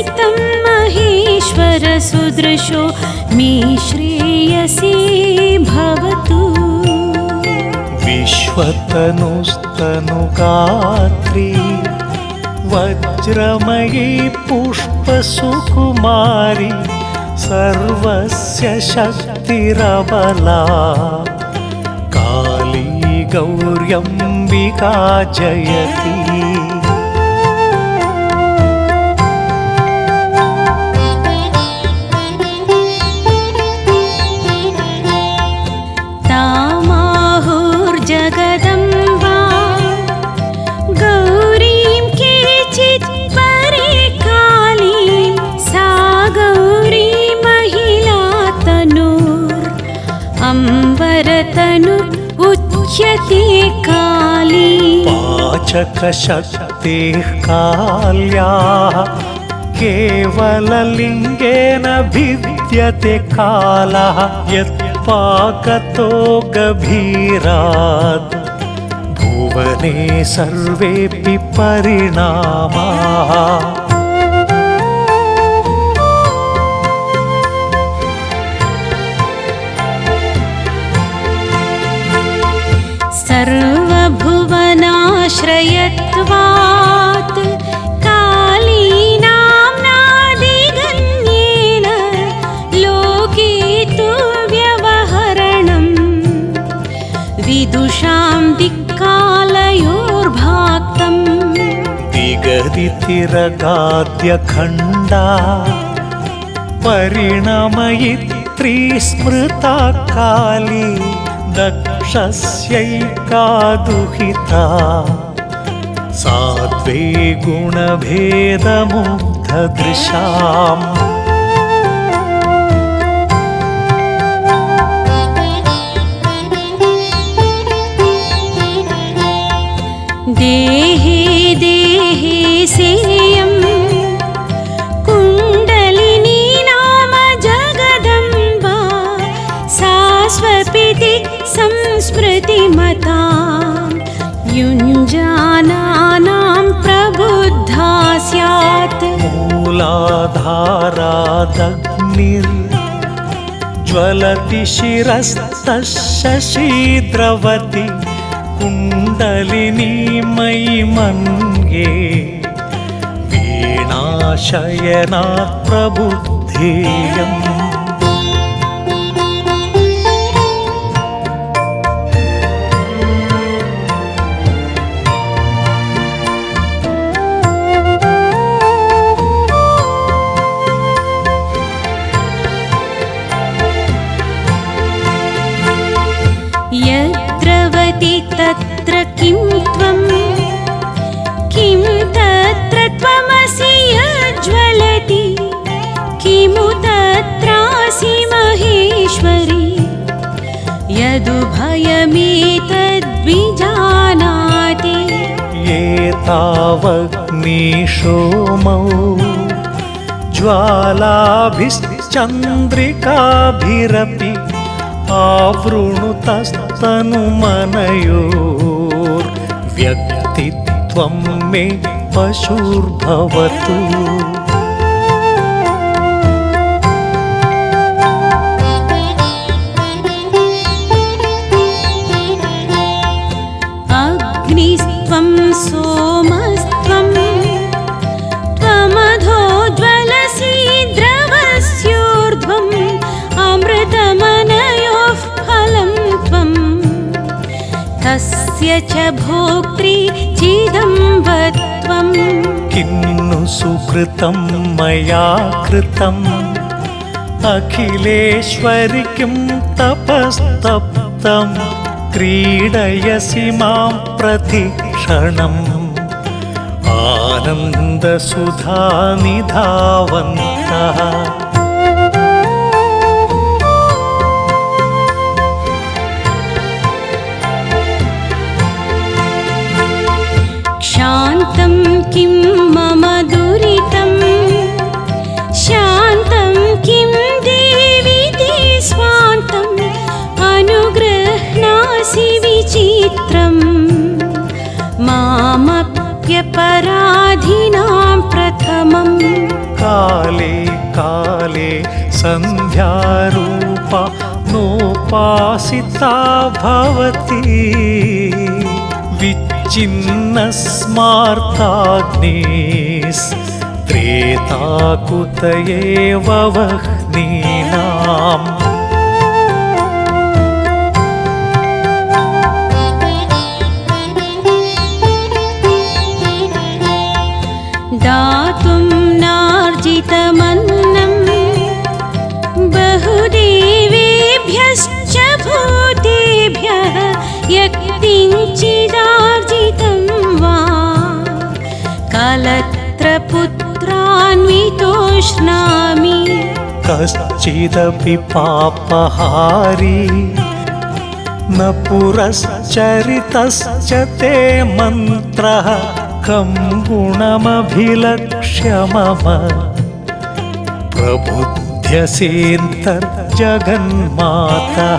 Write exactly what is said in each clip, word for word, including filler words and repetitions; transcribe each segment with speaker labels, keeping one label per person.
Speaker 1: तं महेश्वर सुदृशो मे श्रेयसी भवतु।
Speaker 2: विश्वतनुस्तनुगात्री वज्रमयी पुष्पसुकुमारी सर्वस्य शक्तिरबला काली गौर्यम्बिका जयति।
Speaker 1: तामाहुर्जगदम्बा गौरीं केचित् परे कालीं सा गौरी महिला तनुर् अम्बरतनु उच्यते काली।
Speaker 2: पाचकशक्तेः काल्याः केवललिङ्गेन भिद्यते कालः यत्पाकतो गभीरात् भुवने सर्वेऽपि परिणामाः।
Speaker 1: सर्वभुवनाश्रयत्वात् कालीनाम्नादिगण्येन लोके तु व्यवहरणं विदुषां दिक्कालयोर्भाक्तम्।
Speaker 2: दिगदितिरगाद्यखण्डा परिणमयित्री स्मृता काली दक्षस्यैका दुहिता सात्वे गुणभेदमुग्धदृशाम्।
Speaker 1: देहे देहे सेयं कुण्डलिनी नाम जगदम्बा सा स्वपिति संस्मृतिमतां युञ्जानानां प्रबुद्धा स्यात्।
Speaker 2: मूलाधारादग्निर्ज्वलति शिरस्तस्य शशीद्रवति कुण्डलिनी मयि मन्ये वीणाशयनात् प्रबुद्धेयम्।
Speaker 1: तत्र किं त्वं किं तत्र त्वमसि यज्ज्वलति किमु तत्रासि महेश्वरी यदुभयमेतद्विजानाति।
Speaker 2: एतावग्निशोमौ ज्वालाभिश्चन्द्रिकाभिरपि आवृणुतस्तनुमनयोर्व्यक्तित्वं मे पशुर्भवतु।
Speaker 1: अग्निस्त्वं सोमस्त्वं त्वमधो ज्वलसि द्रवस्योर्ध्वम् अमृतमनयोः फलं त्वं तस्य च भोक्त्री चिदम्बत्वम्।
Speaker 2: किन्नु सुकृतं मया कृतम् अखिलेश्वरि किं तपस्तप्तं क्रीडयसि मां प्रतिक्षणम् आनन्दसुधानिधावन्तः।
Speaker 1: शान्तं किं मम दुरितं शान्तं किं देवि ते स्वान्तम् अनुगृह्णासि विचित्रम् मामप्यपराधिनां प्रथमम्।
Speaker 2: का काले काले सन्ध्यारूपा नोपासिता भवति विच्छिन्नस्मार्ताग्निस्त्रेताकुत एव वह्नीनाम्
Speaker 1: दातुं नार्जितमन्नं बहुदेवेभ्यश्च भूतेभ्यः यत्किञ्चिदार्जितं वा कलत्रपुत्रान्वितोष्णामि
Speaker 2: कश्चिदपि पापहारी न पुरश्चरितश्च ते मन्त्रः कं गुणमभिलक्ष्य मम प्रबुध्यसेऽन्तर्जगन्मातः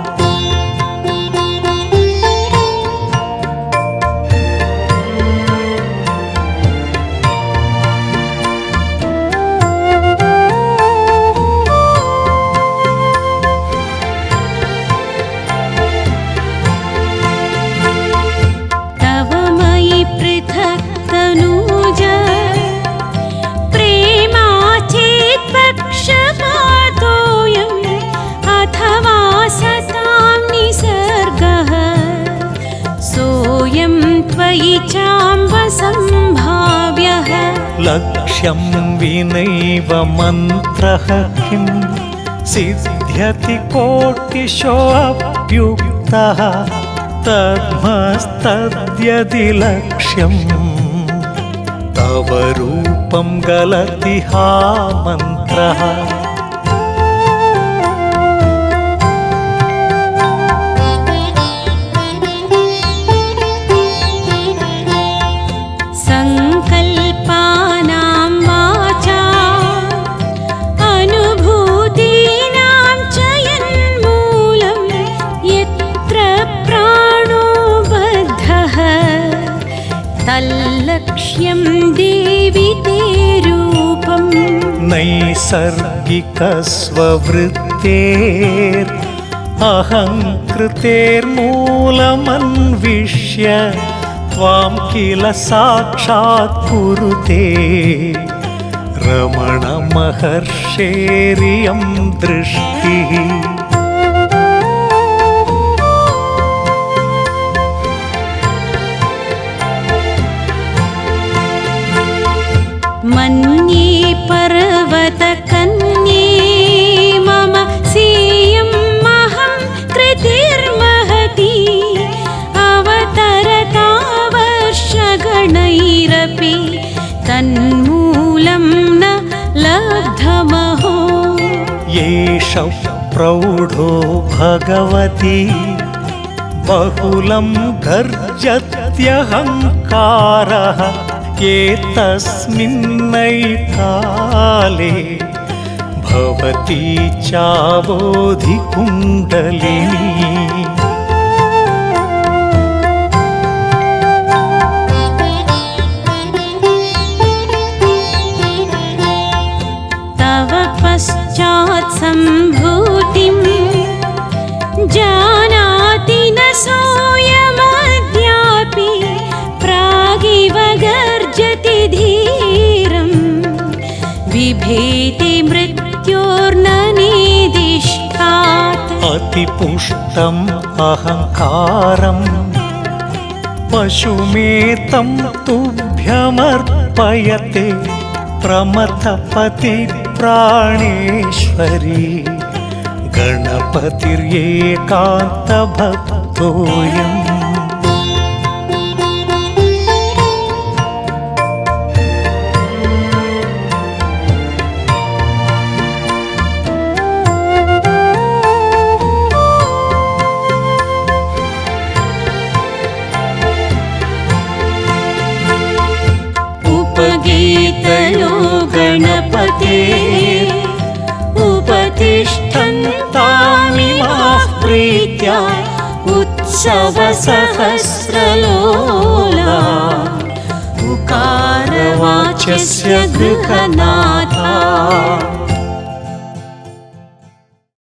Speaker 2: लक्ष्यं विनैव मन्त्रः किं सिद्ध्यति कोटिशोऽप्युक्तः तद्मस्तद्यदि लक्ष्यं तव रूपं गलति हा मन्त्रः
Speaker 1: तल्लक्ष्यं देवि ते रूपम्
Speaker 2: नैसर्गिकस्ववृत्तेर् अहङ्कृतेर्मूलमन्विष्य त्वां किल साक्षात् कुरुते रमणमहर्षेरियं दृष्टिः
Speaker 1: मन्ये पर्वतकन्ये मम सेयमहं कृतिर्महती अवतरता वर्षगणैरपि तन्मूलं न लब्धमहो
Speaker 2: येष प्रौढो भगवती बहुलं गर्जत्यहङ्कारः एतस्मिन्नैकाले भवती चाबोधिकुण्डलिनी
Speaker 1: तव पश्चात् सम्भूतिं जानाति न सोऽयमद्यापि प्रागिव गर्जति धीरं बिभेति मृत्योर्न निदिष्टात्
Speaker 2: अतिपुष्टम् अहङ्कारम् पशुमेतं तुभ्यमर्पयते प्रमथपति प्राणेश्वरी गणपतिर्येकान्तभक्तोऽयम्
Speaker 1: उपगीतयो गणपते उपतिष्ठन्तामिमाः प्रीत्या उत्सवसहस्रलोला उकारवाच वाच्यस्य गृहनाथा